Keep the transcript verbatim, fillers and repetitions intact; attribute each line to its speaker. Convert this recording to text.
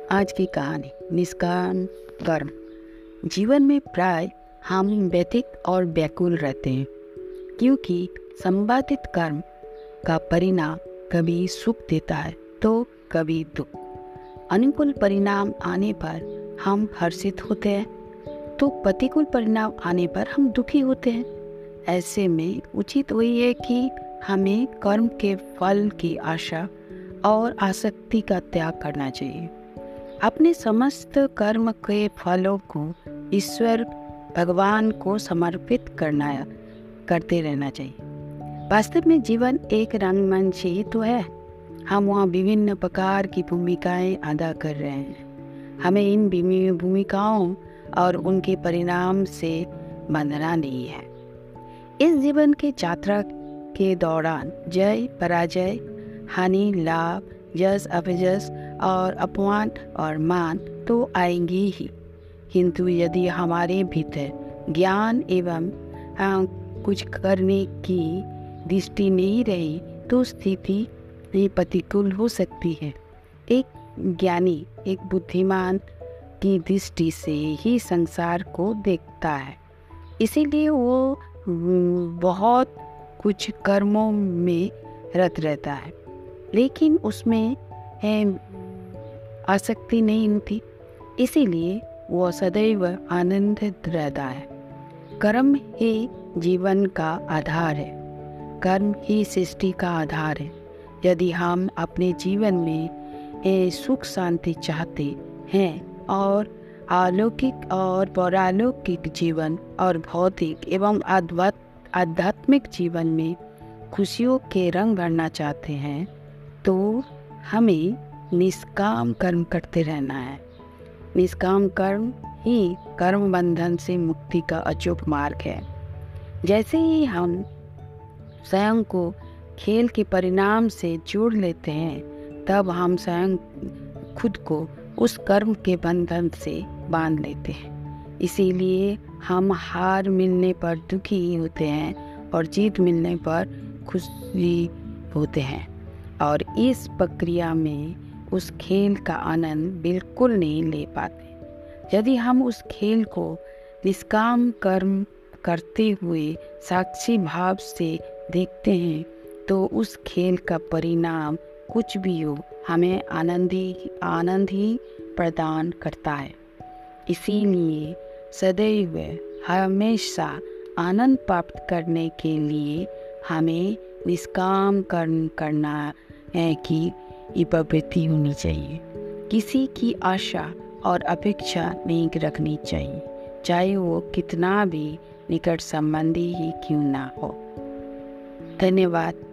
Speaker 1: आज की कहानी निष्काम कर्म। जीवन में प्राय हम व्यथित और व्याकुल रहते हैं, क्योंकि संपादित कर्म का परिणाम कभी सुख देता है तो कभी दुख। अनुकूल परिणाम आने पर हम हर्षित होते हैं तो प्रतिकूल परिणाम आने पर हम दुखी होते हैं। ऐसे में उचित वही है कि हमें कर्म के फल की आशा और आसक्ति का त्याग करना चाहिए। अपने समस्त कर्म के फलों को ईश्वर भगवान को समर्पित करना करते रहना चाहिए। वास्तव में जीवन एक रंगमंच ही तो है। हम वहाँ विभिन्न प्रकार की भूमिकाएं अदा कर रहे हैं। हमें इन भूमिकाओं और उनके परिणाम से बंधना नहीं है। इस जीवन की यात्रा के दौरान जय पराजय, हानि लाभ, यश अपयश और अपमान और मान तो आएंगे ही, किंतु यदि हमारे भीतर ज्ञान एवं आ, कुछ करने की दृष्टि नहीं रही तो स्थिति प्रतिकूल हो सकती है। एक ज्ञानी एक बुद्धिमान की दृष्टि से ही संसार को देखता है, इसीलिए वो बहुत कुछ कर्मों में रत रहता है, लेकिन उसमें आसक्ति नहीं होती, इसीलिए वो सदैव आनंदित रहता है। कर्म ही जीवन का आधार है, कर्म ही सृष्टि का आधार है। यदि हम अपने जीवन में सुख शांति चाहते हैं और अलौकिक और पौरालौकिक जीवन और भौतिक एवं आध्यात्मिक जीवन में खुशियों के रंग भरना चाहते हैं, तो हमें निष्काम कर्म करते रहना है। निष्काम कर्म ही कर्म बंधन से मुक्ति का अचूक मार्ग है। जैसे ही हम स्वयं को खेल के परिणाम से जोड़ लेते हैं, तब हम स्वयं खुद को उस कर्म के बंधन से बांध लेते हैं। इसीलिए हम हार मिलने पर दुखी होते हैं और जीत मिलने पर खुशी होते हैं, और इस प्रक्रिया में उस खेल का आनंद बिल्कुल नहीं ले पाते। यदि हम उस खेल को निष्काम कर्म करते हुए साक्षी भाव से देखते हैं, तो उस खेल का परिणाम कुछ भी हो, हमें आनंद ही आनंद ही प्रदान करता है। इसीलिए सदैव हमेशा आनंद प्राप्त करने के लिए हमें निष्काम कर्म करना है कि प्रवृत्ति होनी चाहिए। किसी की आशा और अपेक्षा नहीं रखनी चाहिए, चाहे वो कितना भी निकट संबंधी ही क्यों ना हो। धन्यवाद।